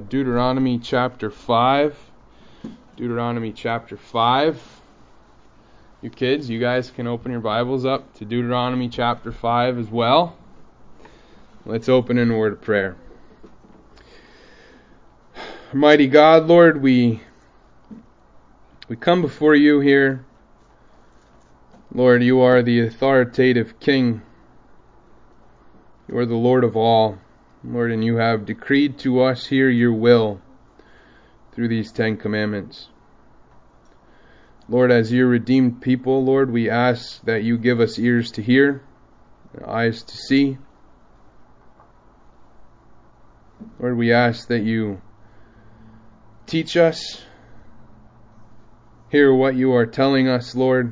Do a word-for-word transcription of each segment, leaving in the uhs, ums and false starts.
Deuteronomy chapter five. Deuteronomy chapter five. You kids, you guys can open your Bibles up to Deuteronomy chapter five as well. Let's open in a word of prayer. Almighty God, Lord, we we come before you here. Lord, you are the authoritative King. You are the Lord of all. Lord, and you have decreed to us here your will through these Ten Commandments. Lord, as your redeemed people, Lord, we ask that you give us ears to hear, eyes to see. Lord, we ask that you teach us, hear what you are telling us, Lord.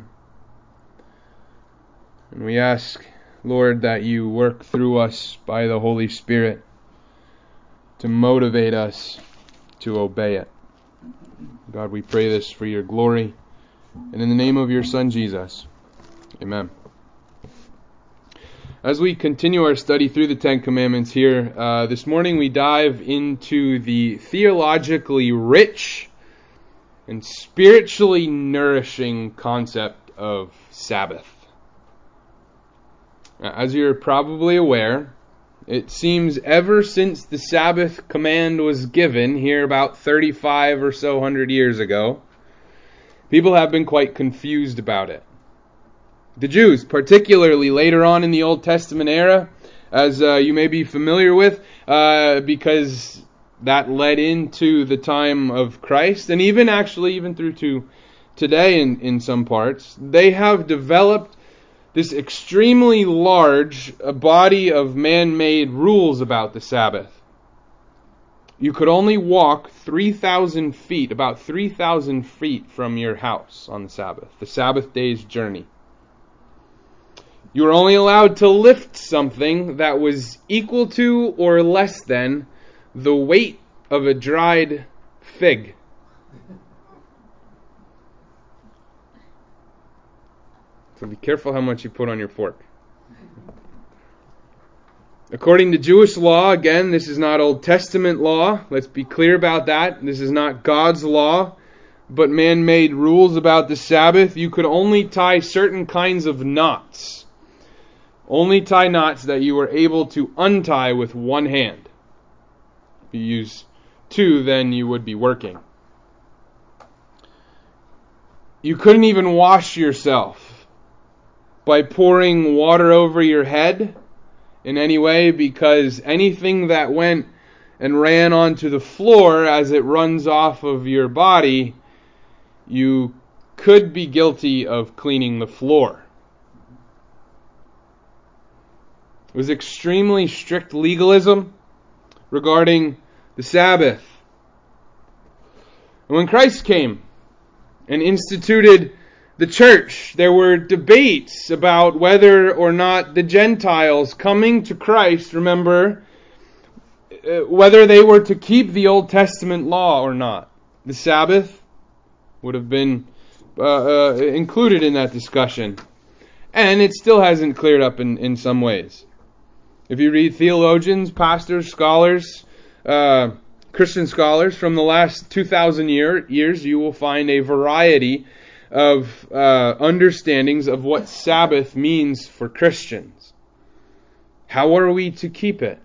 And we ask, Lord, that you work through us by the Holy Spirit to motivate us to obey it. God, we pray this for your glory and in the name of your Son, Jesus. Amen. As we continue our study through the Ten Commandments here, uh, this morning we dive into the theologically rich and spiritually nourishing concept of Sabbath. As you're probably aware, it seems ever since the Sabbath command was given here about thirty-five or so hundred years ago, people have been quite confused about it. The Jews, particularly later on in the Old Testament era, as uh, you may be familiar with, uh, because that led into the time of Christ, and even actually even through to today in, in some parts, they have developed this extremely large body of man-made rules about the Sabbath. You could only walk three thousand feet, about three thousand feet from your house on the Sabbath, the Sabbath day's journey. You were only allowed to lift something that was equal to or less than the weight of a dried fig. So be careful how much you put on your fork. According to Jewish law, again, this is not Old Testament law. Let's be clear about that. This is not God's law, but man-made rules about the Sabbath. You could only tie certain kinds of knots. Only tie knots that you were able to untie with one hand. If you use two, then you would be working. You couldn't even wash yourself by pouring water over your head in any way, because anything that went and ran onto the floor as it runs off of your body, you could be guilty of cleaning the floor. It was extremely strict legalism regarding the Sabbath. And when Christ came and instituted the church, there were debates about whether or not the Gentiles coming to Christ, remember, uh, whether they were to keep the Old Testament law or not. The Sabbath would have been uh, uh, included in that discussion. And it still hasn't cleared up in, in some ways. If you read theologians, pastors, scholars, uh, Christian scholars from the last two thousand year, years, you will find a variety of uh, understandings of what Sabbath means for Christians. How are we to keep it?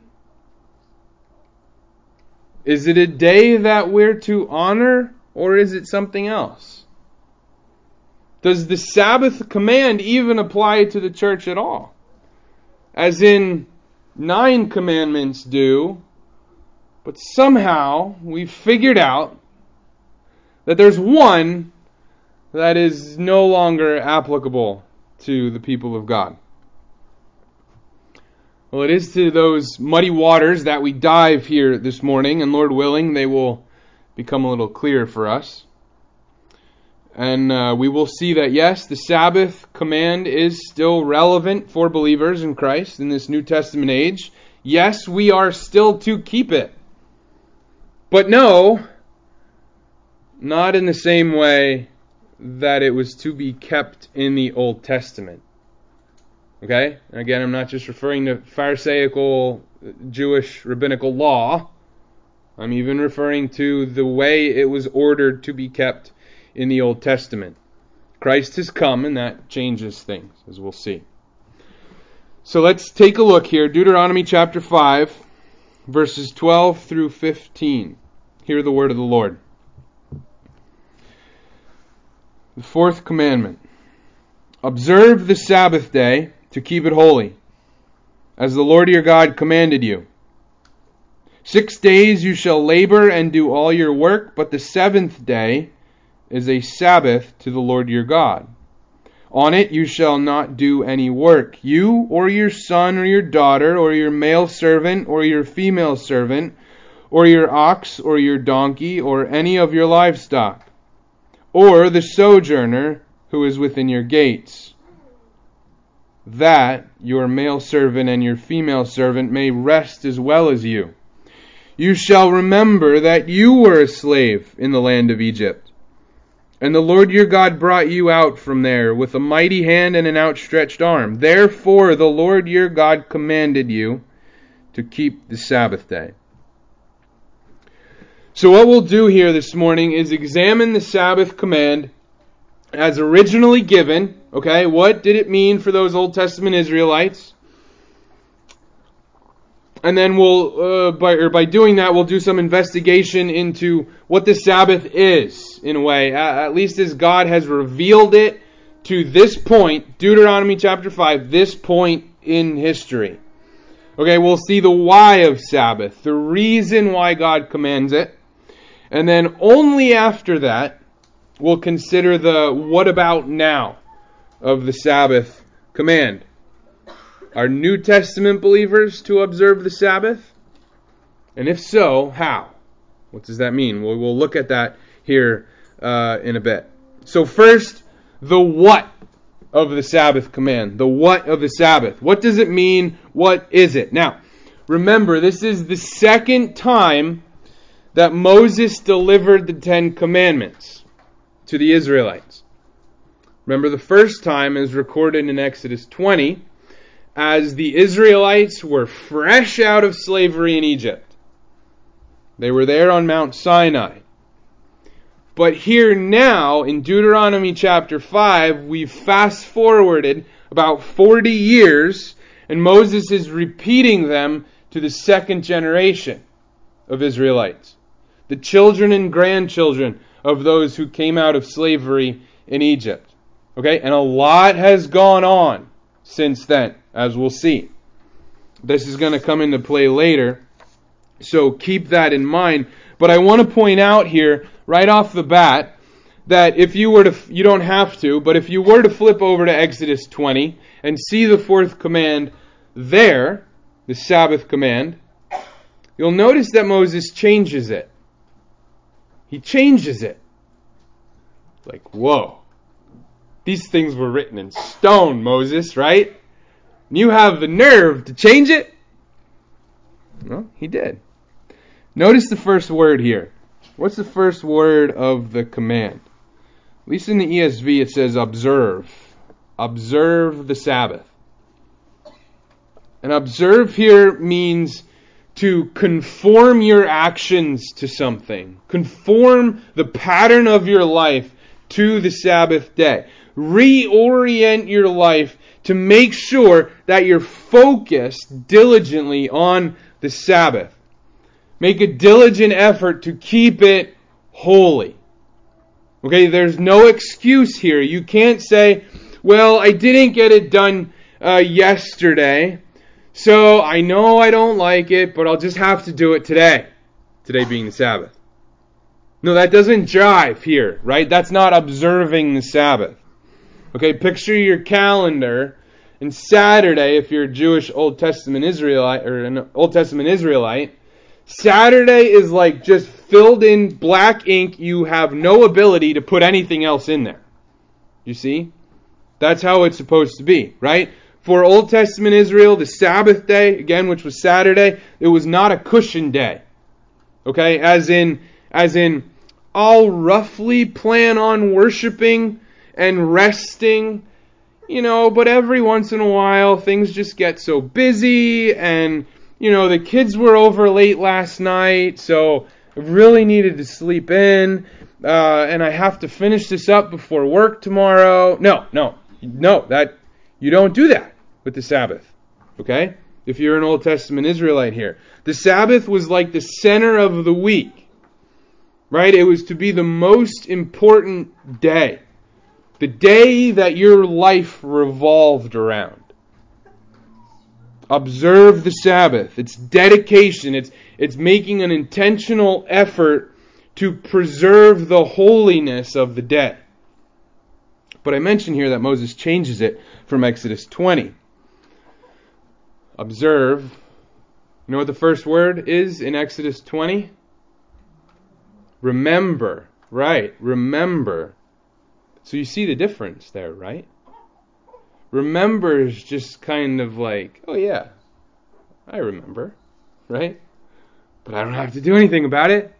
Is it a day that we're to honor, or is it something else? Does the Sabbath command even apply to the church at all? As in, nine commandments do, but somehow we've figured out that there's one that is no longer applicable to the people of God. Well, it is to those muddy waters that we dive here this morning, and Lord willing, they will become a little clearer for us. And uh, we will see that, yes, the Sabbath command is still relevant for believers in Christ in this New Testament age. Yes, we are still to keep it. But no, not in the same way that it was to be kept in the Old Testament. Okay? And again, I'm not just referring to Pharisaical Jewish rabbinical law. I'm even referring to the way it was ordered to be kept in the Old Testament. Christ has come, and that changes things, as we'll see. So let's take a look here. Deuteronomy chapter five, verses twelve through fifteen. Hear the word of the Lord. The fourth commandment. Observe the Sabbath day to keep it holy, as the Lord your God commanded you. Six days you shall labor and do all your work, but the seventh day is a Sabbath to the Lord your God. On it you shall not do any work, you or your son or your daughter, or your male servant or your female servant, or your ox or your donkey, or any of your livestock, or the sojourner who is within your gates, that your male servant and your female servant may rest as well as you. You shall remember that you were a slave in the land of Egypt, and the Lord your God brought you out from there with a mighty hand and an outstretched arm. Therefore the Lord your God commanded you to keep the Sabbath day. So what we'll do here this morning is examine the Sabbath command as originally given. Okay, what did it mean for those Old Testament Israelites? And then we'll, uh, by, or by doing that, we'll do some investigation into what the Sabbath is, in a way, at, at least as God has revealed it to this point, Deuteronomy chapter five, this point in history. Okay, we'll see the why of Sabbath, the reason why God commands it, and then only after that, we'll consider the what about now of the Sabbath command. Are New Testament believers to observe the Sabbath? And if so, how? What does that mean? We'll, we'll look at that here uh, in a bit. So first, the what of the Sabbath command. The what of the Sabbath. What does it mean? What is it? Now, remember, this is the second time that Moses delivered the Ten Commandments to the Israelites. Remember, the first time is recorded in Exodus twenty, as the Israelites were fresh out of slavery in Egypt. They were there on Mount Sinai. But here now, in Deuteronomy chapter five, we've fast forwarded about forty years, and Moses is repeating them to the second generation of Israelites, the children and grandchildren of those who came out of slavery in Egypt. Okay, and a lot has gone on since then, as we'll see. This is going to come into play later, so keep that in mind. But I want to point out here, right off the bat, that if you were to, you don't have to, but if you were to flip over to Exodus twenty and see the fourth command there, the Sabbath command, you'll notice that Moses changes it. He changes it. Like, whoa. These things were written in stone, Moses, right? And you have the nerve to change it? Well, he did. Notice the first word here. What's the first word of the command? At least in the E S V it says observe. Observe the Sabbath. And observe here means to conform your actions to something. Conform the pattern of your life to the Sabbath day. Reorient your life to make sure that you're focused diligently on the Sabbath. Make a diligent effort to keep it holy. Okay, there's no excuse here. You can't say, well, I didn't get it done uh, yesterday, so I know I don't like it, but I'll just have to do it today. Today being the Sabbath. No, that doesn't jive here, right? That's not observing the Sabbath. Okay, picture your calendar, and Saturday, if you're a Jewish Old Testament Israelite, or an Old Testament Israelite, Saturday is like just filled in black ink. You have no ability to put anything else in there. You see? That's how it's supposed to be, right? For Old Testament Israel, the Sabbath day, again, which was Saturday, it was not a cushion day. Okay? As in, as in, I'll roughly plan on worshiping and resting, you know, but every once in a while things just get so busy and you know, the kids were over late last night, so I really needed to sleep in, uh, and I have to finish this up before work tomorrow. No, no, no, that you don't do that with the Sabbath, okay? If you're an Old Testament Israelite here. The Sabbath was like the center of the week, right? It was to be the most important day. The day that your life revolved around. Observe the Sabbath. It's dedication. It's, it's making an intentional effort to preserve the holiness of the day. But I mentioned here that Moses changes it from Exodus twenty. Observe. You know what the first word is in Exodus twenty? Remember. Right. Remember. So you see the difference there, right? Remember is just kind of like, oh yeah, I remember, right? But I don't have to do anything about it.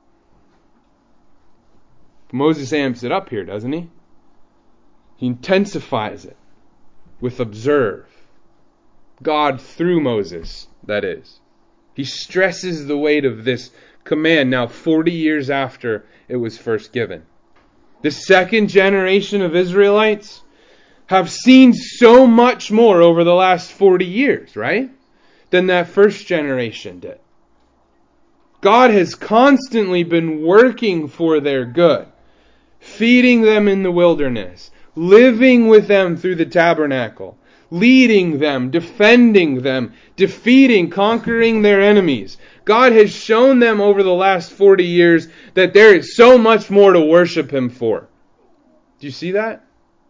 Moses amps it up here, doesn't he? He intensifies it with observe. God through Moses, that is. He stresses the weight of this command now forty years after it was first given. The second generation of Israelites have seen so much more over the last forty years, right? Than that first generation did. God has constantly been working for their good, feeding them in the wilderness, living with them through the tabernacle, leading them, defending them, defeating, conquering their enemies. God has shown them over the last forty years that there is so much more to worship Him for. Do you see that?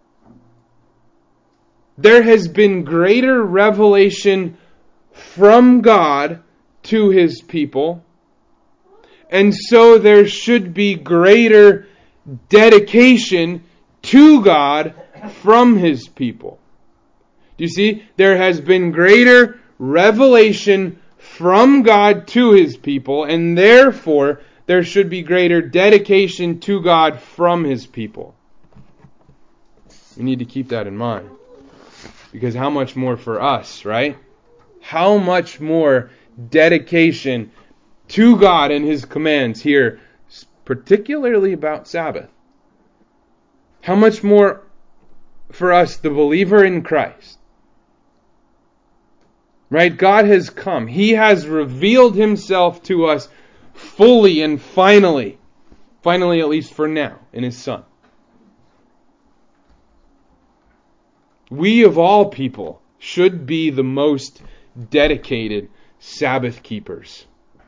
There has been greater revelation from God to His people, and so there should be greater dedication to God from His people. Do you see? There has been greater revelation from God to His people, and therefore there should be greater dedication to God from His people. We need to keep that in mind. Because how much more for us, right? How much more dedication to God and His commands here, particularly about Sabbath. How much more for us, the believer in Christ. Right? God has come. He has revealed Himself to us fully and finally. Finally, at least for now, in His Son. We of all people should be the most dedicated Sabbath keepers.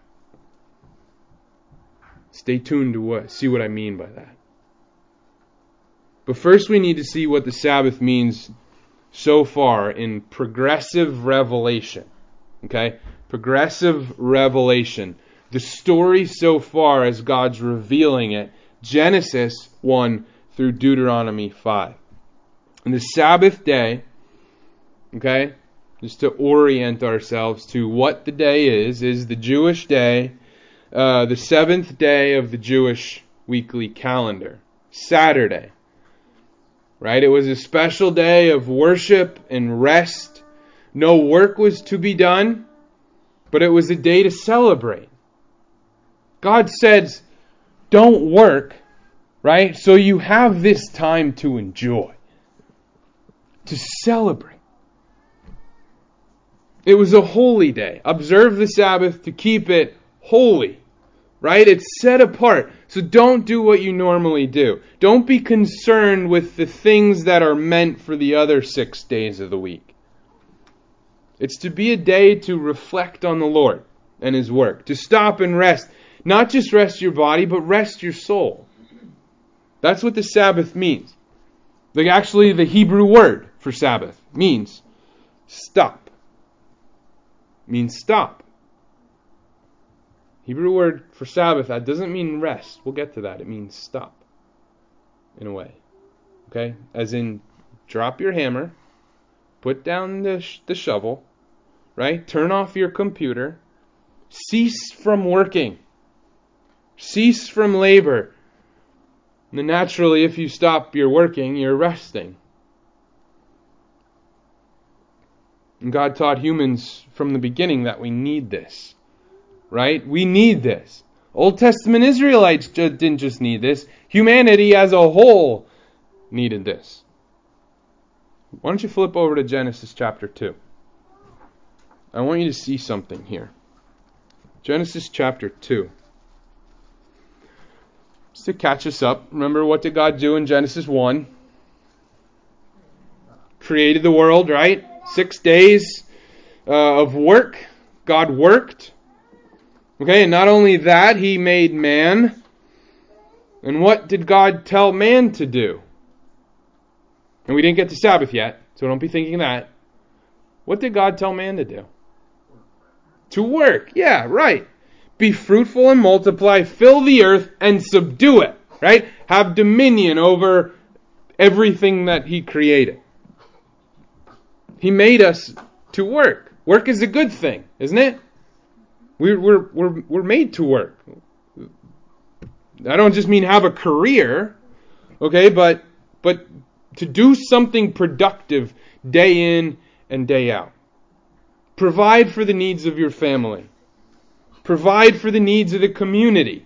Stay tuned to what, see what I mean by that. But first we need to see what the Sabbath means so far in progressive revelation. Okay? Progressive revelation. The story so far as God's revealing it. Genesis one through Deuteronomy five. And the Sabbath day, okay, just to orient ourselves to what the day is, is the Jewish day, uh, the seventh day of the Jewish weekly calendar, Saturday. Right? It was a special day of worship and rest. No work was to be done, but it was a day to celebrate. God says, don't work, right? So you have this time to enjoy. To celebrate. It was a holy day. Observe the Sabbath to keep it holy. Right? It's set apart. So don't do what you normally do. Don't be concerned with the things that are meant for the other six days of the week. It's to be a day to reflect on the Lord and His work. To stop and rest. Not just rest your body, but rest your soul. That's what the Sabbath means. Like actually the Hebrew word for Sabbath means stop. Means stop. Hebrew word for Sabbath, that doesn't mean rest. We'll get to that. It means stop. In a way. Okay? As in, drop your hammer, put down the, sh- the shovel, right? Turn off your computer, cease from working, cease from labor. And naturally, if you stop your working, you're resting. And God taught humans from the beginning that we need this. Right? We need this. Old Testament Israelites didn't just need this. Humanity as a whole needed this. Why don't you flip over to Genesis chapter two? I want you to see something here. Genesis chapter two. Just to catch us up, remember what did God do in Genesis one? Created the world, right? Six days uh, of work. God worked. Okay, and not only that, He made man. And what did God tell man to do? And we didn't get to Sabbath yet, so don't be thinking that. What did God tell man to do? To work. Yeah, right. Be fruitful and multiply, fill the earth and subdue it. Right? Have dominion over everything that He created. He made us to work. Work is a good thing, isn't it? We're, we're, we're, we're made to work. I don't just mean have a career, okay, but but to do something productive day in and day out. Provide for the needs of your family. Provide for the needs of the community.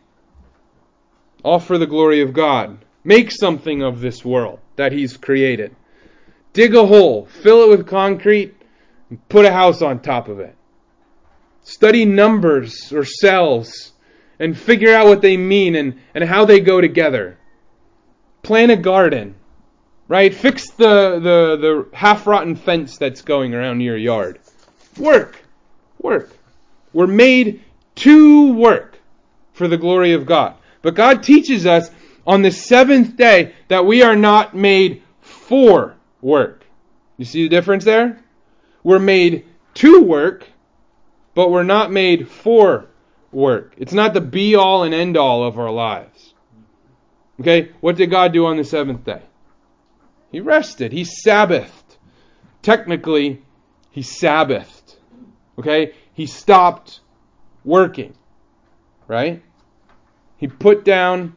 All for the glory of God. Make something of this world that He's created. Dig a hole, fill it with concrete, and put a house on top of it. Study numbers or cells and figure out what they mean and, and how they go together. Plant a garden, right? Fix the, the, the half-rotten fence that's going around your yard. Work. Work. We're made to work for the glory of God. But God teaches us on the seventh day that we are not made for work. You see the difference there? We're made to work, but we're not made for work. It's not the be-all and end-all of our lives. Okay, what did God do on the seventh day? He rested. He Sabbathed. Technically, He Sabbathed. Okay, He stopped working. Right? He put down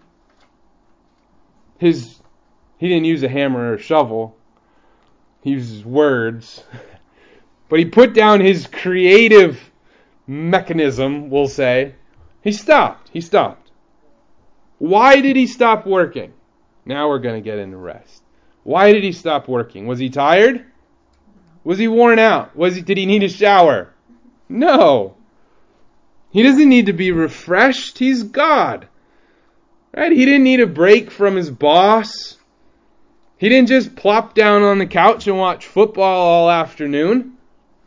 his... He didn't use a hammer or a shovel. He uses words. But He put down His creative mechanism, we'll say. He stopped. He stopped. Why did He stop working? Now we're going to get into rest. Why did He stop working? Was He tired? Was He worn out? Was he? Did He need a shower? No. He doesn't need to be refreshed. He's God. Right? He didn't need a break from His boss. He didn't just plop down on the couch and watch football all afternoon.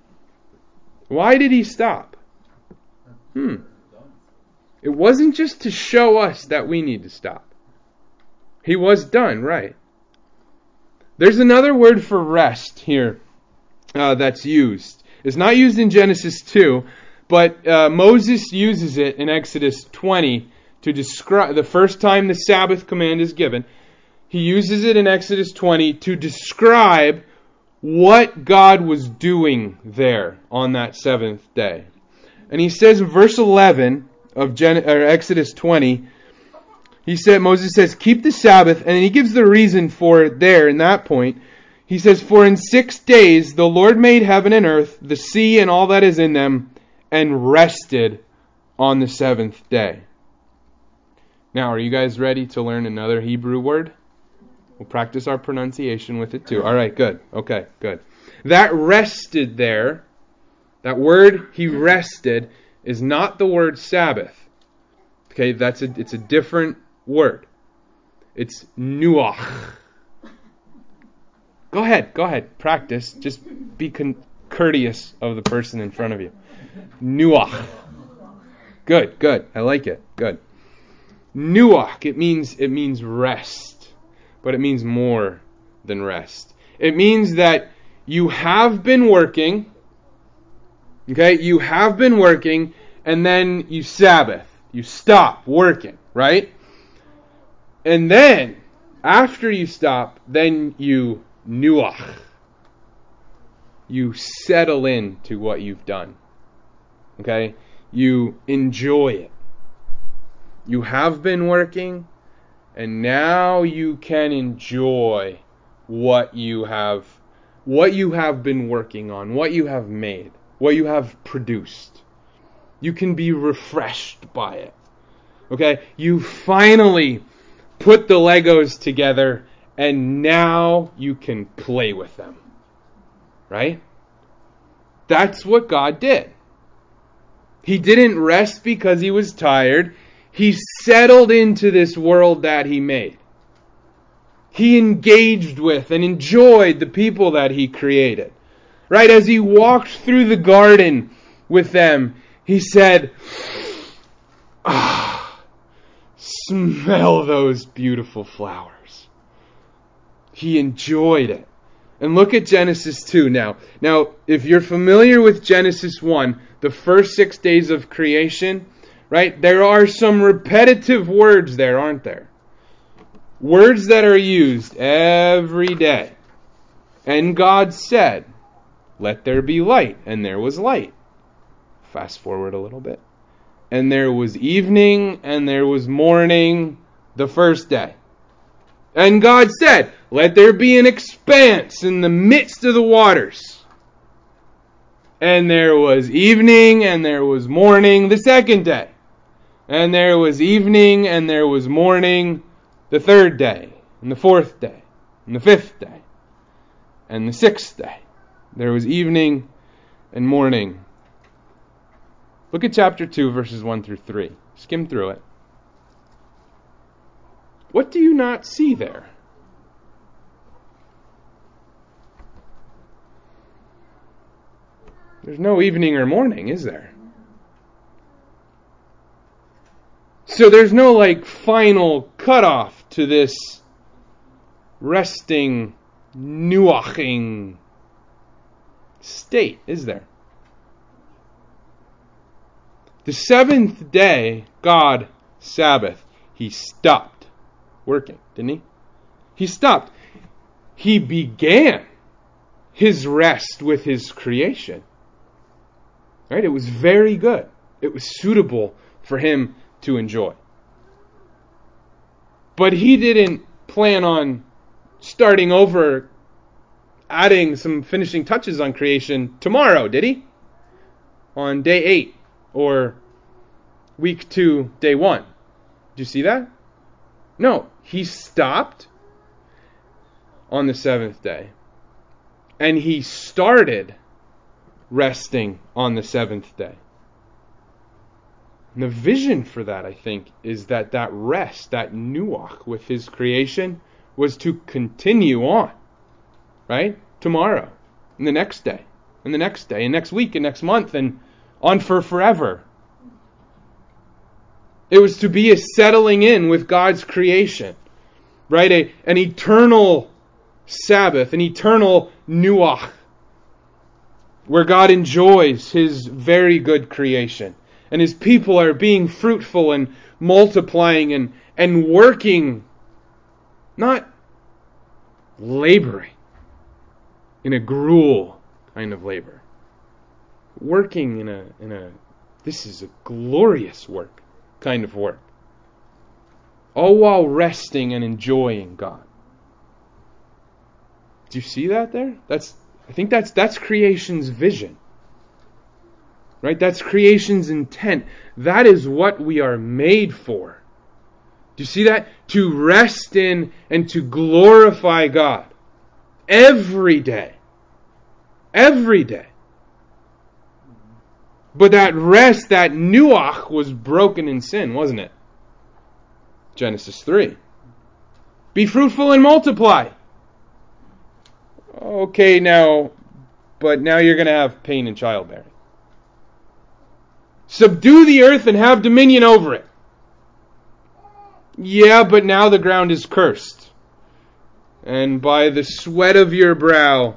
Why did He stop? Hmm. It wasn't just to show us that we need to stop. He was done, right? There's another word for rest here uh, that's used. It's not used in Genesis two, but uh, Moses uses it in Exodus twenty to describe the first time the Sabbath command is given. He uses it in Exodus twenty to describe what God was doing there on that seventh day. And He says in verse eleven of Gen- or Exodus twenty, he said, Moses says, keep the Sabbath, and He gives the reason for it there in that point. He says, for in six days the Lord made heaven and earth, the sea and all that is in them, and rested on the seventh day. Now, are you guys ready to learn another Hebrew word? We'll practice our pronunciation with it too. All right, good. Okay, good. That rested there, that word He rested, is not the word Sabbath. Okay, that's a, it's a different word. It's nuach. Go ahead, go ahead, practice. Just be con- courteous of the person in front of you. Nuach. Good, good. I like it. Good. Nuach. It means it means rest, but it means more than rest. It means that you have been working. Okay, you have been working, and then you Sabbath. You stop working, right? And then, after you stop, then you nuach. You settle into what you've done. Okay? You enjoy it. You have been working, and now you can enjoy what you have what you have been working on, what you have made, what you have produced. You can be refreshed by it. Okay? You finally put the Legos together and now you can play with them. Right? That's what God did. He didn't rest because he was tired. He settled into this world that he made. He engaged with and enjoyed the people that he created. Right? As he walked through the garden with them, he said, ah, smell those beautiful flowers. He enjoyed it. And look at Genesis two now. Now, if you're familiar with Genesis one, the first six days of creation, right, there are some repetitive words there, aren't there? Words that are used every day. And God said, let there be light. And there was light. Fast forward a little bit. And there was evening and there was morning the first day. And God said, let there be an expanse in the midst of the waters. And there was evening and there was morning the second day. And there was evening and there was morning the third day. And the fourth day. And the fifth day. And the sixth day. There was evening and morning. Look at chapter two, verses one through three. Skim through it. What do you not see there? There's no evening or morning, is there? So there's no like final cutoff to this resting, nuaching state, is there? The seventh day, God, Sabbath, he stopped working, didn't he? He stopped. He began his rest with his creation. Right? It was very good. It was suitable for him to enjoy. But he didn't plan on starting over, adding some finishing touches on creation tomorrow, did he? On day eight or week two, day one. Did you see that? No, he stopped on the seventh day. And he started resting on the seventh day. And the vision for that, I think, is that that rest, that nuach with his creation, was to continue on. Right? Tomorrow. And the next day. And the next day. And next week. And next month. And on for forever. It was to be a settling in with God's creation. Right? A, an eternal Sabbath. An eternal nuach. Where God enjoys his very good creation. And his people are being fruitful and multiplying and, and working. Not laboring in a gruel kind of labor. Working in a in a this is a glorious work kind of work. All while resting and enjoying God. Do you see that there? That's I think that's that's creation's vision. Right? That's creation's intent. That is what we are made for. Do you see that? To rest in and to glorify God. Every day. Every day. But that rest, that nuach, was broken in sin, wasn't it? Genesis three. Be fruitful and multiply. Okay, now, but now you're going to have pain in childbearing. Subdue the earth and have dominion over it. Yeah, but now the ground is cursed. And by the sweat of your brow,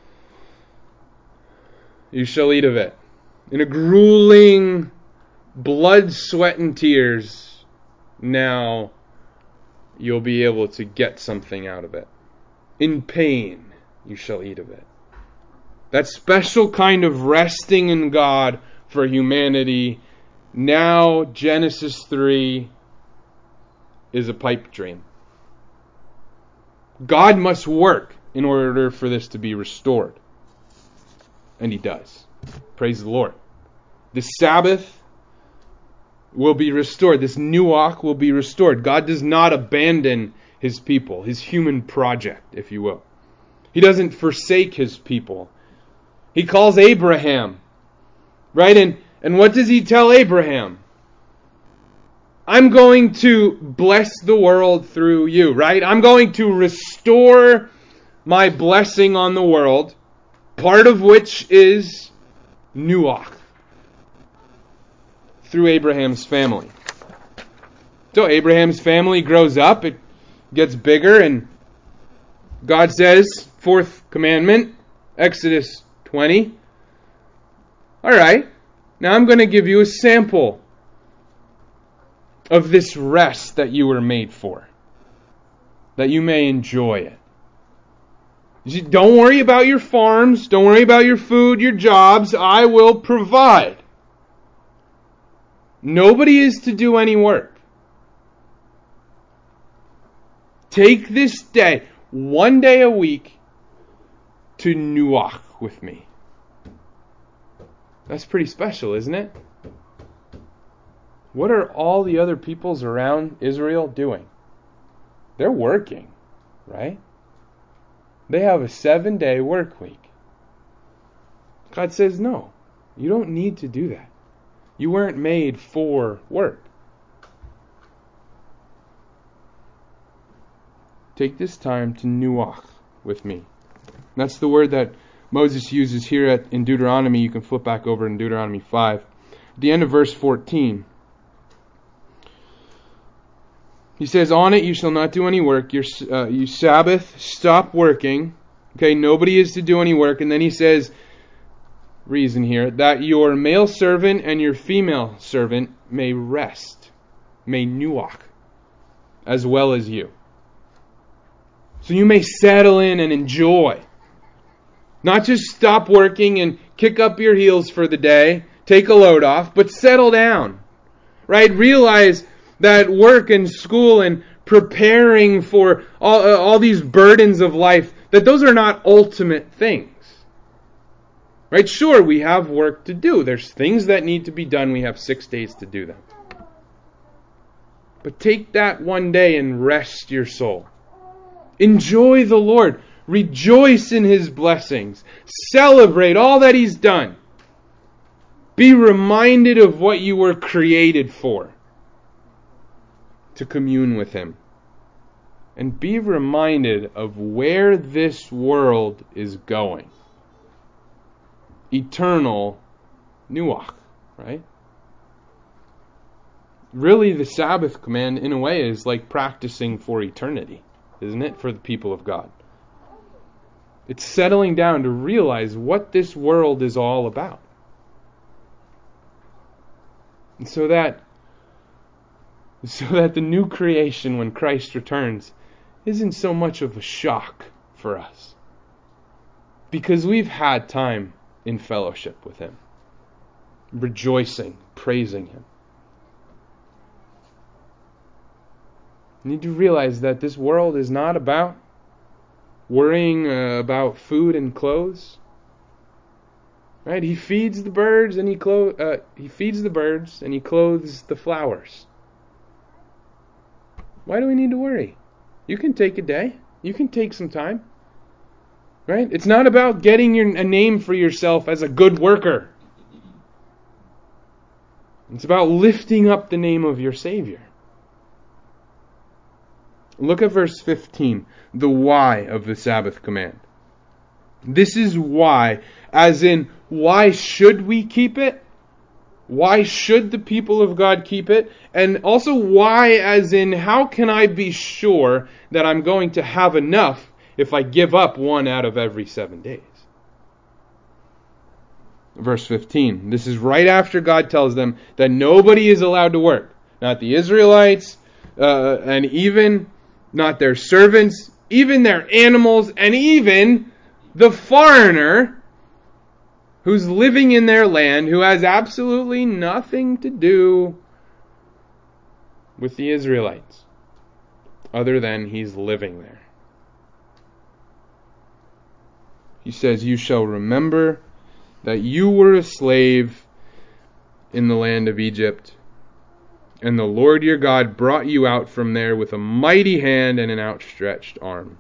you shall eat of it. In a grueling blood, sweat, and tears, now you'll be able to get something out of it. In pain, you shall eat of it. That special kind of resting in God for humanity, now Genesis three is a pipe dream. God must work in order for this to be restored. And he does. Praise the Lord. The Sabbath will be restored. This nuach will be restored. God does not abandon his people, his human project, if you will. He doesn't forsake his people. He calls Abraham, right? And, and what does he tell Abraham? I'm going to bless the world through you, right? I'm going to restore my blessing on the world, part of which is nuach, through Abraham's family. So Abraham's family grows up, it gets bigger, and God says, fourth commandment, Exodus twenty, all right, now I'm going to give you a sample of this rest that you were made for, that you may enjoy it. Don't worry about your farms, don't worry about your food, your jobs, I will provide. Nobody is to do any work. Take this day, one day a week, to nuach with me. That's pretty special, isn't it? What are all the other peoples around Israel doing? They're working, right? They have a seven-day work week. God says, no, you don't need to do that. You weren't made for work. Take this time to nuach with me. That's the word that Moses uses here at, in Deuteronomy. You can flip back over in Deuteronomy five. At the end of verse fourteen, he says, on it you shall not do any work. Your, uh, you Sabbath, stop working. Okay, nobody is to do any work. And then he says, reason here, that your male servant and your female servant may rest, may nuach, as well as you. So you may settle in and enjoy. Not just stop working and kick up your heels for the day, take a load off, but settle down. Right? Realize that work and school and preparing for all, uh, all these burdens of life, that those are not ultimate things. Right? Sure, we have work to do. There's things that need to be done. We have six days to do them. But take that one day and rest your soul. Enjoy the Lord. Rejoice in His blessings. Celebrate all that He's done. Be reminded of what you were created for. To commune with Him. And be reminded of where this world is going. Eternal nuach, right? Really, the Sabbath command, in a way, is like practicing for eternity, isn't it, for the people of God? It's settling down to realize what this world is all about. And so that, so that the new creation, when Christ returns, isn't so much of a shock for us. Because we've had time in fellowship with Him, rejoicing, praising Him. You need to realize that this world is not about worrying uh, about food and clothes. Right? He feeds the birds and he clo- uh, he feeds the birds and he clothes the flowers. Why do we need to worry? You can take a day. You can take some time. Right? It's not about getting your, a name for yourself as a good worker. It's about lifting up the name of your Savior. Look at verse fifteen, the why of the Sabbath command. This is why, as in, why should we keep it? Why should the people of God keep it? And also why, as in, how can I be sure that I'm going to have enough if I give up one out of every seven days? Verse fifteen, this is right after God tells them that nobody is allowed to work. Not the Israelites, uh, and even not their servants, even their animals, and even the foreigner who's living in their land, who has absolutely nothing to do with the Israelites, other than he's living there. He says, you shall remember that you were a slave in the land of Egypt, and the Lord your God brought you out from there with a mighty hand and an outstretched arm.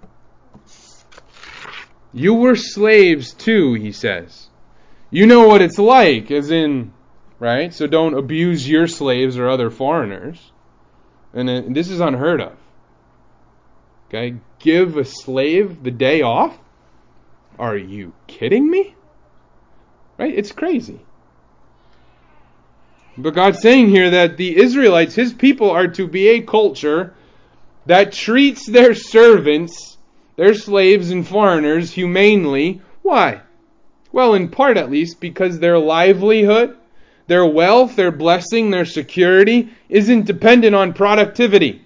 You were slaves too, he says. You know what it's like, as in, right? So don't abuse your slaves or other foreigners. And this is unheard of. Okay? Give a slave the day off? Are you kidding me? Right? It's crazy. But God's saying here that the Israelites, His people, are to be a culture that treats their servants, their slaves and foreigners, humanely. Why? Well, in part at least, because their livelihood, their wealth, their blessing, their security isn't dependent on productivity.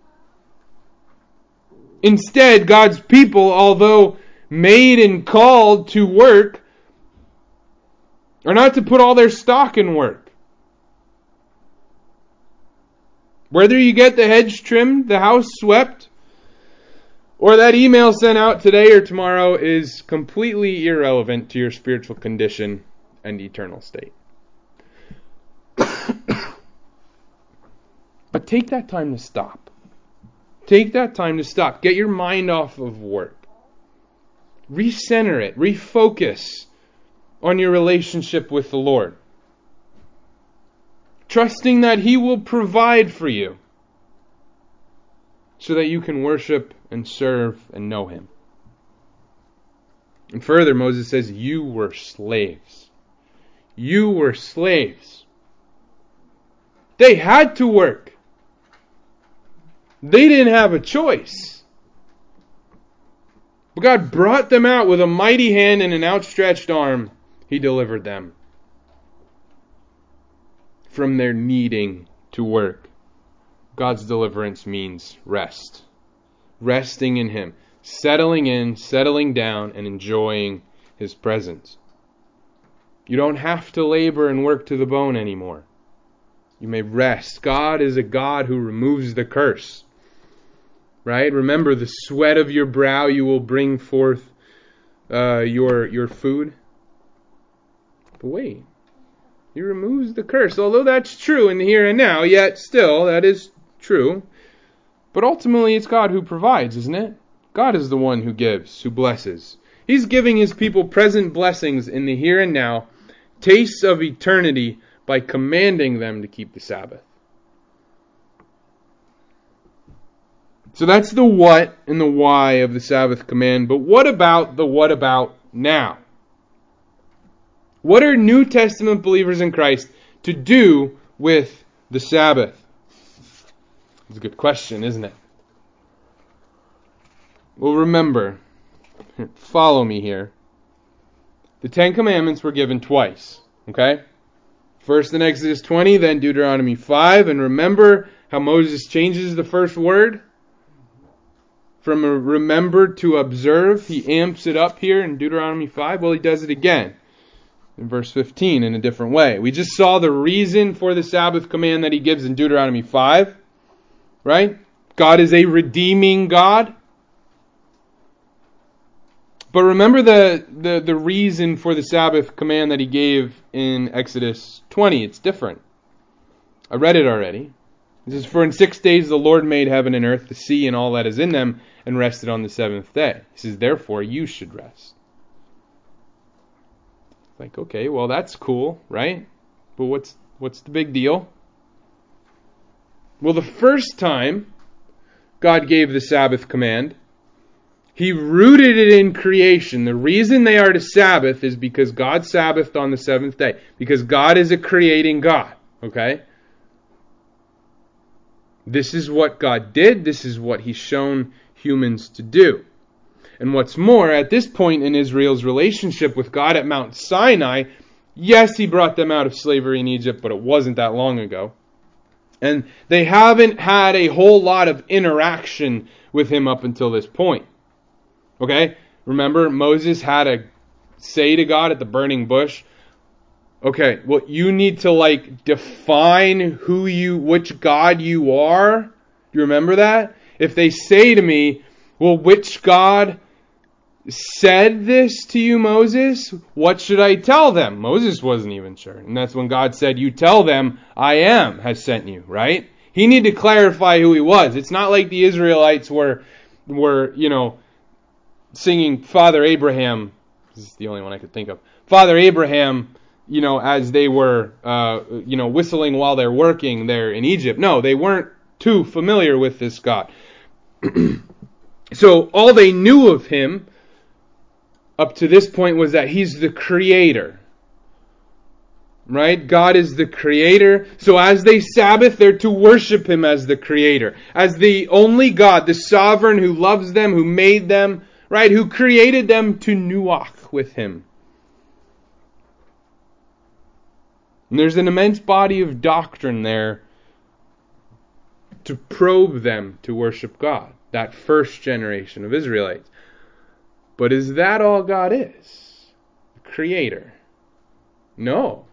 Instead, God's people, although made and called to work, are not to put all their stock in work. Whether you get the hedge trimmed, the house swept, or that email sent out today or tomorrow is completely irrelevant to your spiritual condition and eternal state. But take that time to stop. Take that time to stop. Get your mind off of work. Recenter it. Refocus on your relationship with the Lord. Trusting that He will provide for you so that you can worship and serve and know Him. And further, Moses says, you were slaves. You were slaves. They had to work. They didn't have a choice. But God brought them out with a mighty hand and an outstretched arm. He delivered them from their needing to work. God's deliverance means rest. Resting in Him. Settling in, settling down, and enjoying His presence. You don't have to labor and work to the bone anymore. You may rest. God is a God who removes the curse. Right? Remember, the sweat of your brow you will bring forth uh, your, your food. But wait. He removes the curse. Although that's true in the here and now, yet still, that is true. But ultimately, it's God who provides, isn't it? God is the one who gives, who blesses. He's giving His people present blessings in the here and now, tastes of eternity, by commanding them to keep the Sabbath. So that's the what and the why of the Sabbath command. But what about the what about now? What are New Testament believers in Christ to do with the Sabbath? It's a good question, isn't it? Well, remember, follow me here. The Ten Commandments were given twice, okay? First in Exodus twenty, then Deuteronomy five. And remember how Moses changes the first word? From a remember to observe. He amps it up here in Deuteronomy five. Well, he does it again in verse fifteen in a different way. We just saw the reason for the Sabbath command that he gives in Deuteronomy five. Right? God is a redeeming God. But remember the, the, the reason for the Sabbath command that he gave in Exodus twenty. It's different. I read it already. It says, for in six days the Lord made heaven and earth, the sea and all that is in them, and rested on the seventh day. He says, therefore you should rest. Like, okay, well that's cool, right? But what's what's the big deal? Well, the first time God gave the Sabbath command, He rooted it in creation. The reason they are to Sabbath is because God Sabbathed on the seventh day. Because God is a creating God. Okay? This is what God did. This is what He's shown humans to do. And what's more, at this point in Israel's relationship with God at Mount Sinai, yes, He brought them out of slavery in Egypt, but it wasn't that long ago. And they haven't had a whole lot of interaction with Him up until this point. Okay? Remember, Moses had to say to God at the burning bush, okay, well, you need to like define who you, which God you are. Do you remember that? If they say to me, well, which God said this to you, Moses? What should I tell them? Moses wasn't even sure. And that's when God said, you tell them, I am has sent you, right? He needed to clarify who he was. It's not like the Israelites were, were, you know, singing Father Abraham. This is the only one I could think of. Father Abraham, you know, as they were, uh, you know, whistling while they're working there in Egypt. No, they weren't too familiar with this God. So all they knew of him up to this point was that he's the creator. Right? God is the creator. So as they Sabbath, they're to worship him as the creator. As the only God, the sovereign who loves them, who made them, right? Who created them to nuach with him. And there's an immense body of doctrine there to probe them to worship God. That first generation of Israelites. But is that all God is? The creator? No.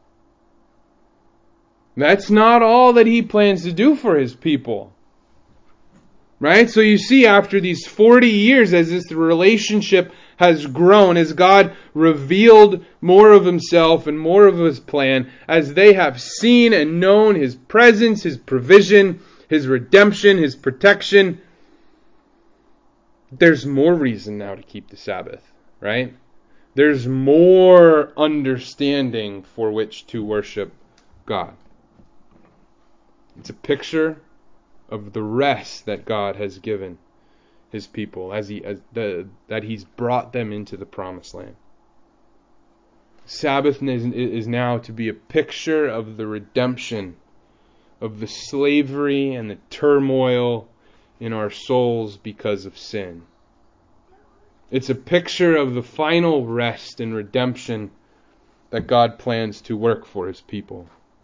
That's not all that he plans to do for his people. Right? So you see, after these forty years, as this relationship has grown, as God revealed more of himself and more of his plan, as they have seen and known his presence, his provision, his redemption, his protection, there's more reason now to keep the Sabbath, right? There's more understanding for which to worship God. It's a picture of the rest that God has given his people as he as the that he's brought them into the promised land. Sabbath is, is now to be a picture of the redemption of the slavery and the turmoil in our souls because of sin. It's a picture of the final rest and redemption that God plans to work for his people.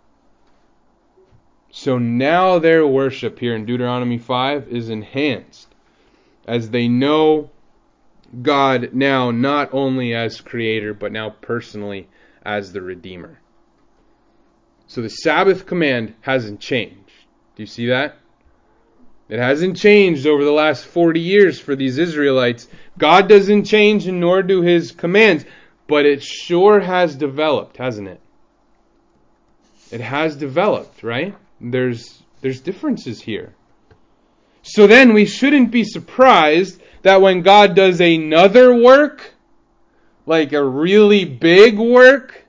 So now their worship here in Deuteronomy five is enhanced as they know God now not only as creator, but now personally as the Redeemer. So the Sabbath command hasn't changed. Do you see that? It hasn't changed over the last forty years for these Israelites. God doesn't change, and nor do his commands. But it sure has developed, hasn't it? It has developed, right? There's there's differences here. So then we shouldn't be surprised that when God does another work, like a really big work,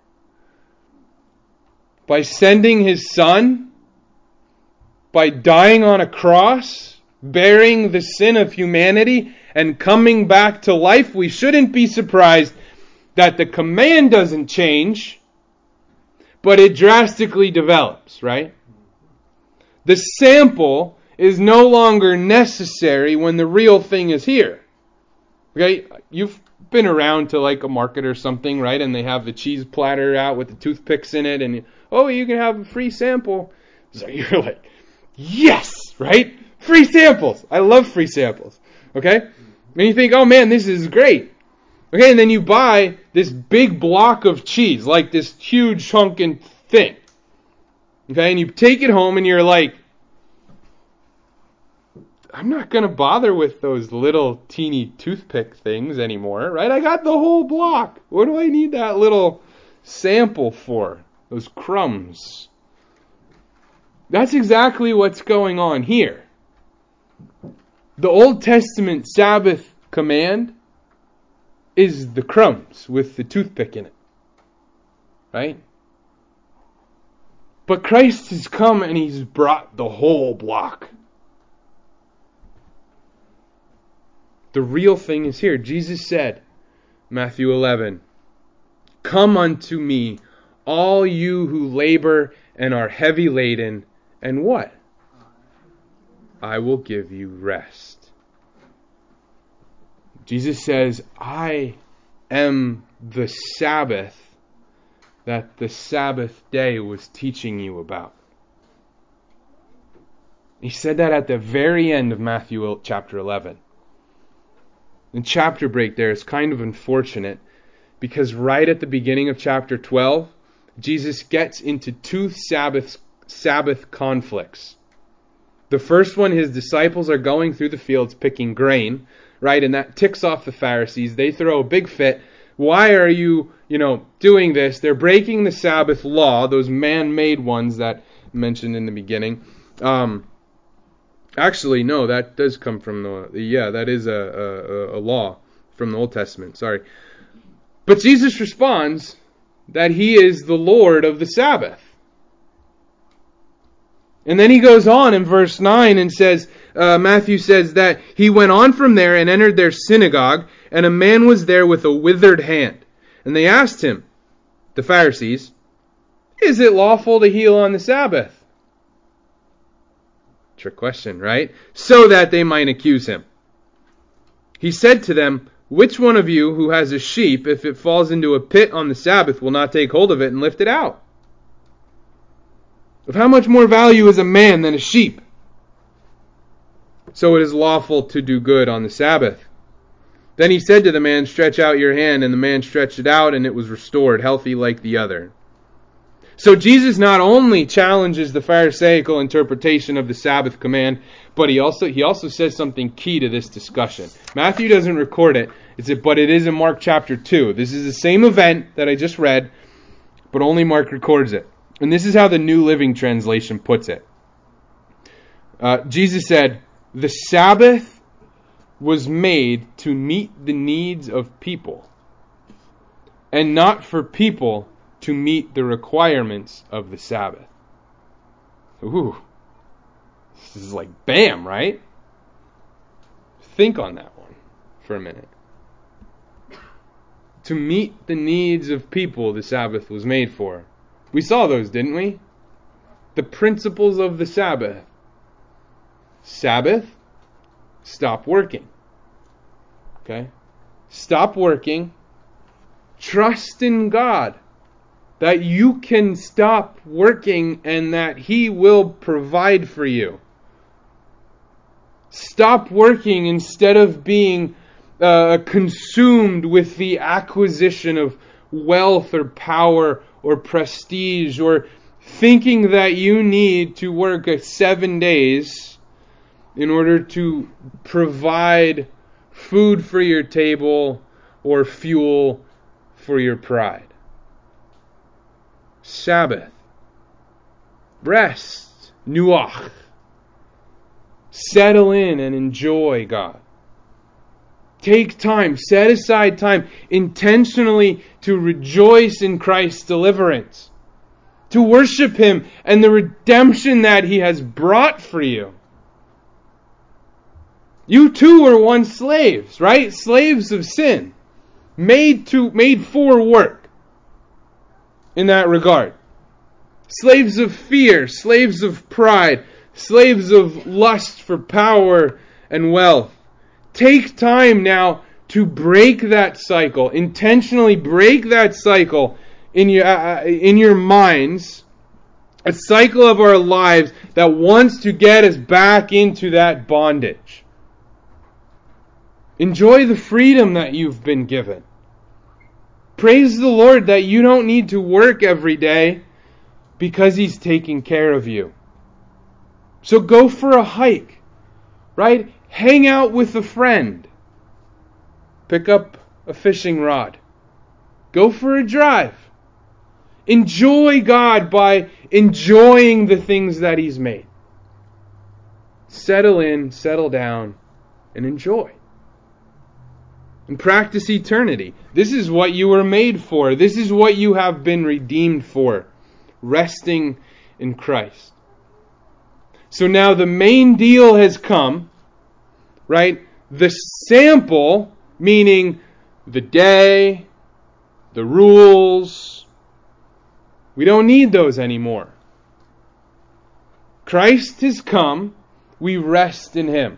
by sending his Son, by dying on a cross, bearing the sin of humanity, and coming back to life, we shouldn't be surprised that the command doesn't change, but it drastically develops, right? The sample is no longer necessary when the real thing is here. Okay, you've been around to like a market or something, right? And they have the cheese platter out with the toothpicks in it, and oh, you can have a free sample. So you're like, yes, right? Free samples. I love free samples. Okay? And you think, oh man, this is great. Okay, and then you buy this big block of cheese, like this huge chunking thing. Okay, and you take it home and you're like, I'm not going to bother with those little teeny toothpick things anymore, right? I got the whole block. What do I need that little sample for? Those crumbs. That's exactly what's going on here. The Old Testament Sabbath command is the crumbs with the toothpick in it. Right? But Christ has come and he's brought the whole block. The real thing is here. Jesus said, Matthew eleven, "Come unto me, all you who labor and are heavy laden, and what? I will give you rest." Jesus says, I am the Sabbath that the Sabbath day was teaching you about. He said that at the very end of Matthew chapter eleven. The chapter break there is kind of unfortunate because right at the beginning of chapter twelve, Jesus gets into two Sabbath, Sabbath conflicts. The first one, his disciples are going through the fields picking grain, right? And that ticks off the Pharisees. They throw a big fit. Why are you, you know, doing this? They're breaking the Sabbath law, those man-made ones that I mentioned in the beginning. Um, actually, no, that does come from the, yeah, that is a, a, a law from the Old Testament. Sorry. But Jesus responds that he is the Lord of the Sabbath. And then he goes on in verse nine and says, uh, Matthew says that he went on from there and entered their synagogue, and a man was there with a withered hand. And they asked him, the Pharisees, is it lawful to heal on the Sabbath? Trick question, right? So that they might accuse him. He said to them, which one of you who has a sheep, if it falls into a pit on the Sabbath, will not take hold of it and lift it out? Of how much more value is a man than a sheep? So it is lawful to do good on the Sabbath. Then he said to the man, stretch out your hand, and the man stretched it out, and it was restored, healthy like the other. So Jesus not only challenges the Pharisaical interpretation of the Sabbath command, but he also he also says something key to this discussion. Matthew doesn't record it, it's a, but it is in Mark chapter two. This is the same event that I just read, but only Mark records it. And this is how the New Living Translation puts it. Uh, Jesus said, the Sabbath was made to meet the needs of people, and not for people to meet the requirements of the Sabbath. Ooh. This is like bam, right? Think on that one for a minute. To meet the needs of people, the Sabbath was made for. We saw those, didn't we? The principles of the Sabbath. Sabbath, stop working. Okay? Stop working. Trust in God that you can stop working and that He will provide for you. Stop working instead of being uh, consumed with the acquisition of wealth or power or prestige, or thinking that you need to work seven days in order to provide food for your table or fuel for your pride. Sabbath. Rest. Nuach. Settle in and enjoy God. Take time, set aside time intentionally to rejoice in Christ's deliverance, to worship Him and the redemption that He has brought for you. You too were once slaves, right? Slaves of sin, made to made for work in that regard. Slaves of fear, slaves of pride, slaves of lust for power and wealth. Take time now to break that cycle. Intentionally break that cycle in your uh, in your minds. A cycle of our lives that wants to get us back into that bondage. Enjoy the freedom that you've been given. Praise the Lord that you don't need to work every day because He's taking care of you. So go for a hike, right? Hang out with a friend. Pick up a fishing rod. Go for a drive. Enjoy God by enjoying the things that He's made. Settle in, settle down, and enjoy. And practice eternity. This is what you were made for. This is what you have been redeemed for. Resting in Christ. So now the main deal has come. Right? The sample, meaning the day, the rules, we don't need those anymore. Christ has come, we rest in Him.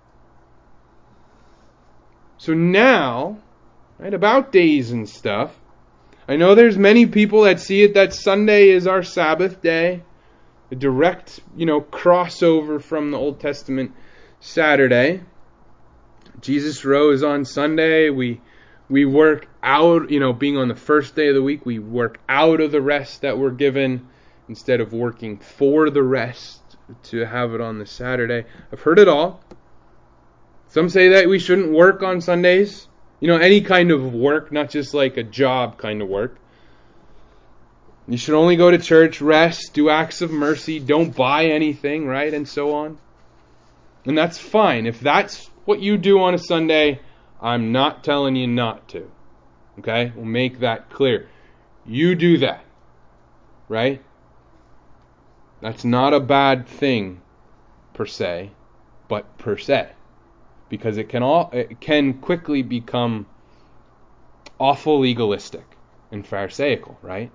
So now, right, about days and stuff, I know there's many people that see it that Sunday is our Sabbath day, a direct, you know, crossover from the Old Testament Saturday. Jesus rose on Sunday. We we work out, you know, being on the first day of the week, we work out of the rest that we're given instead of working for the rest to have it on the Saturday. I've heard it all. Some say that we shouldn't work on Sundays. You know, any kind of work, not just like a job kind of work. You should only go to church, rest, do acts of mercy, don't buy anything, right? And so on. And that's fine. If that's what you do on a Sunday, I'm not telling you not to. Okay? We'll make that clear. You do that. Right? That's not a bad thing, per se, but per se. Because it can all it can quickly become awful legalistic and pharisaical, right?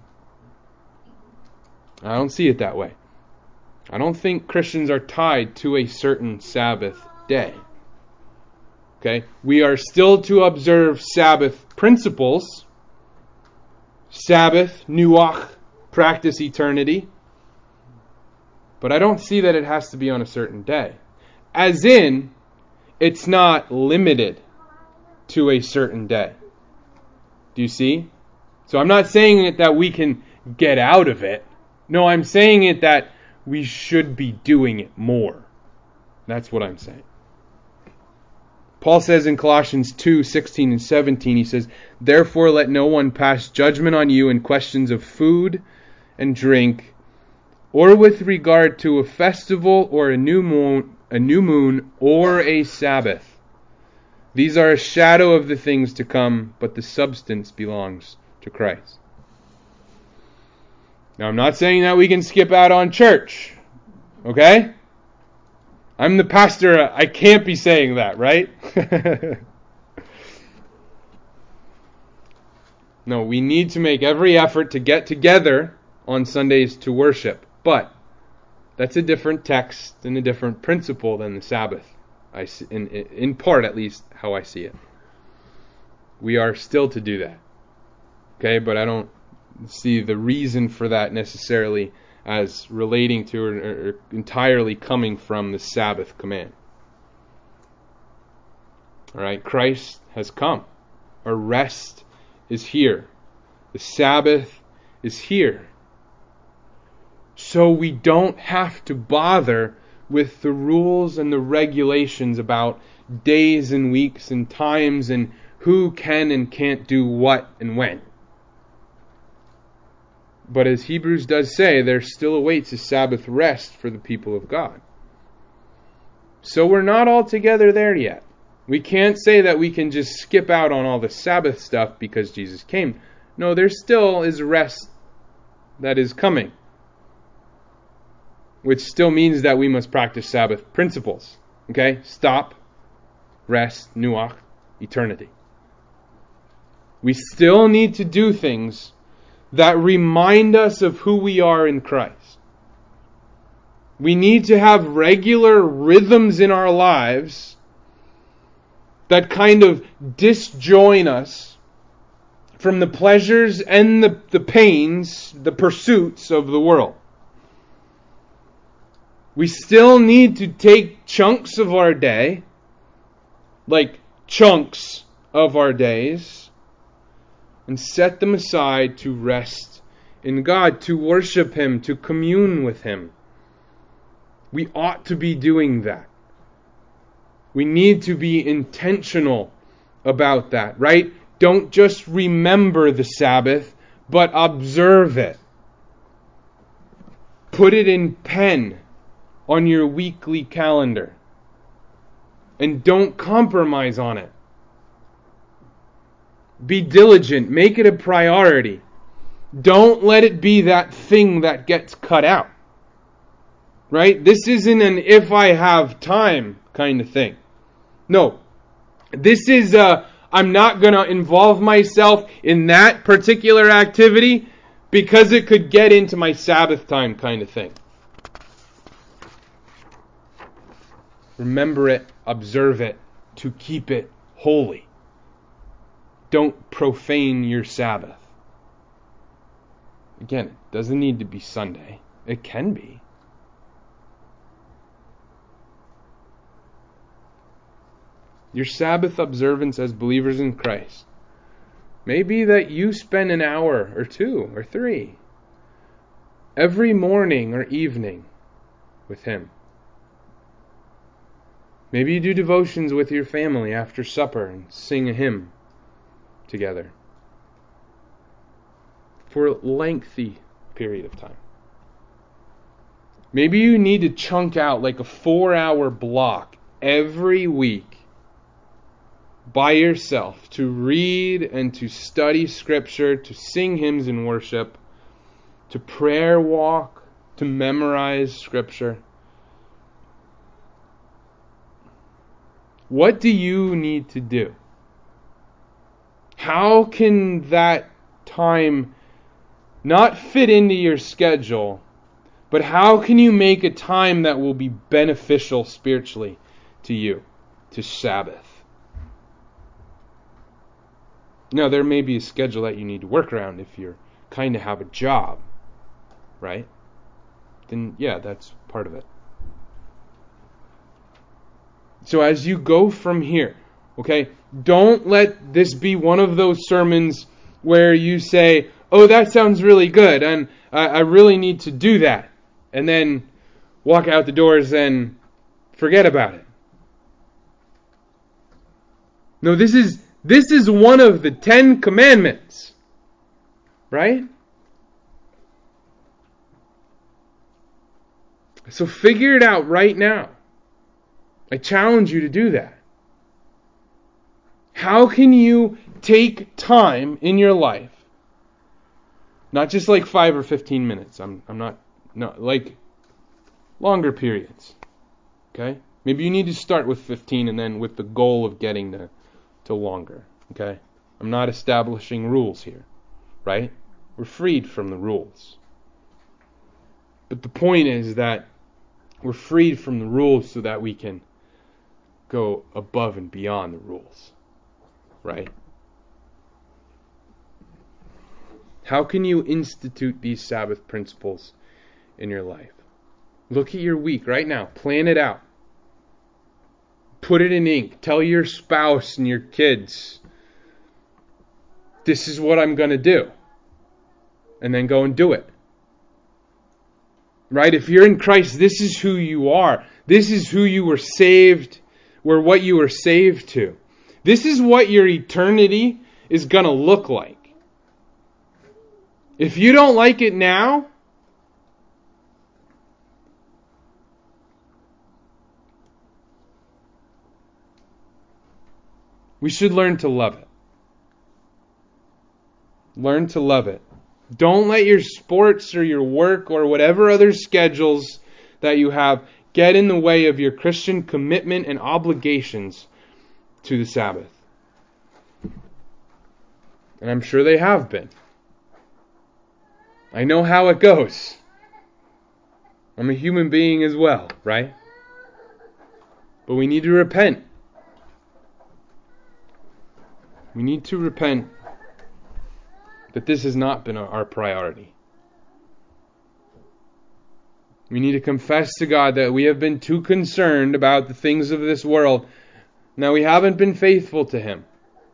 I don't see it that way. I don't think Christians are tied to a certain Sabbath day. Okay? We are still to observe Sabbath principles. Sabbath, nuach, practice eternity. But I don't see that it has to be on a certain day. As in, it's not limited to a certain day. Do you see? So I'm not saying it that we can get out of it. No, I'm saying it that we should be doing it more. That's what I'm saying. Paul says in Colossians two, sixteen and seventeen, he says, "Therefore let no one pass judgment on you in questions of food and drink, or with regard to a festival or a new moon, a new moon or a Sabbath. These are a shadow of the things to come, but the substance belongs to Christ." Now, I'm not saying that we can skip out on church. Okay? I'm the pastor. I can't be saying that, right? No, we need to make every effort to get together on Sundays to worship. But that's a different text and a different principle than the Sabbath. I see, in, in part, at least, how I see it. We are still to do that. Okay, but I don't see the reason for that necessarily as relating to or, or entirely coming from the Sabbath command. All right, Christ has come. Our rest is here. The Sabbath is here. So we don't have to bother with the rules and the regulations about days and weeks and times and who can and can't do what and when. But as Hebrews does say, there still awaits a Sabbath rest for the people of God. So we're not altogether there yet. We can't say that we can just skip out on all the Sabbath stuff because Jesus came. No, there still is rest that is coming. Which still means that we must practice Sabbath principles. Okay? Stop, rest, nuach, eternity. We still need to do things that remind us of who we are in Christ. We need to have regular rhythms in our lives that kind of disjoin us from the pleasures and the, the pains, the pursuits of the world. We still need to take chunks of our day, like chunks of our days, and set them aside to rest in God, to worship Him, to commune with Him. We ought to be doing that. We need to be intentional about that, right? Don't just remember the Sabbath, but observe it. Put it in pen on your weekly calendar. And don't compromise on it. Be diligent. Make it a priority. Don't let it be that thing that gets cut out. Right? This isn't an if I have time kind of thing. No. This is a I'm not going to involve myself in that particular activity because it could get into my Sabbath time kind of thing. Remember it, observe it, to keep it holy. Don't profane your Sabbath. Again, it doesn't need to be Sunday. It can be. Your Sabbath observance as believers in Christ may be that you spend an hour or two or three every morning or evening with Him. Maybe you do devotions with your family after supper and sing a hymn together for a lengthy period of time. Maybe you need to chunk out like a four-hour block every week by yourself to read and to study Scripture, to sing hymns and worship, to prayer walk, to memorize Scripture. What do you need to do? How can that time not fit into your schedule, but how can you make a time that will be beneficial spiritually to you, to Sabbath? Now, there may be a schedule that you need to work around if you kind of have a job, right? Then, yeah, that's part of it. So as you go from here, okay, don't let this be one of those sermons where you say, oh, that sounds really good, and I, I really need to do that, and then walk out the doors and forget about it. No, this is this is one of the Ten Commandments, right? So figure it out right now. I challenge you to do that. How can you take time in your life, not just like five or fifteen minutes, I'm I'm not, no, like longer periods, okay? Maybe you need to start with fifteen and then with the goal of getting to, to longer, okay? I'm not establishing rules here, right? We're freed from the rules. But the point is that we're freed from the rules so that we can go above and beyond the rules, right? How can you institute these Sabbath principles in your life? Look at your week right now. Plan it out. Put it in ink. Tell your spouse and your kids, this is what I'm going to do. And then go and do it. Right? If you're in Christ, this is who you are. This is who you were saved, or what you were saved to. This is what your eternity is going to look like. If you don't like it now, we should learn to love it. Learn to love it. Don't let your sports or your work or whatever other schedules that you have get in the way of your Christian commitment and obligations to the Sabbath. And I'm sure they have been. I know how it goes. I'm a human being as well, right? But we need to repent. We need to repent that this has not been our priority. We need to confess to God that we have been too concerned about the things of this world. Now we haven't been faithful to Him.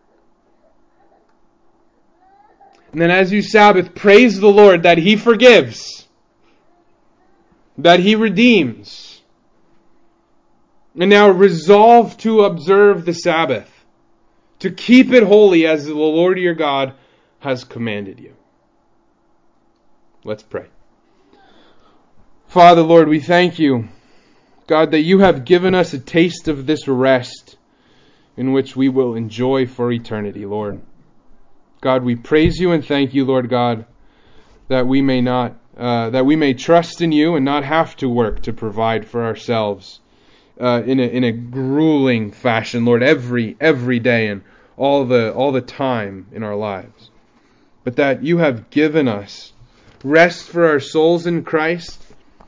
And then as you Sabbath, praise the Lord that He forgives, that He redeems. And now resolve to observe the Sabbath, to keep it holy as the Lord your God has commanded you. Let's pray. Father, Lord, we thank you, God, that you have given us a taste of this rest in which we will enjoy for eternity, Lord. God, we praise you and thank you, Lord God, that we may not, uh, that we may trust in you and not have to work to provide for ourselves uh, in a in a grueling fashion, Lord, every every day and all the all the time in our lives, but that you have given us rest for our souls in Christ.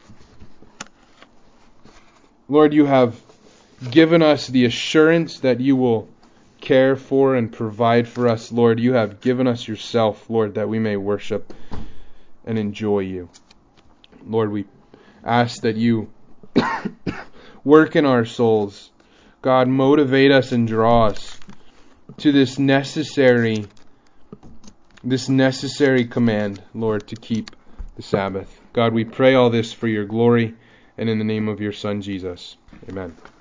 Lord, you have given us the assurance that you will care for and provide for us, Lord. You have given us yourself, Lord, that we may worship and enjoy you. Lord, we ask that you work in our souls. God, motivate us and draw us to this necessary, this necessary command, Lord, to keep the Sabbath. God, we pray all this for your glory and in the name of your Son, Jesus. Amen.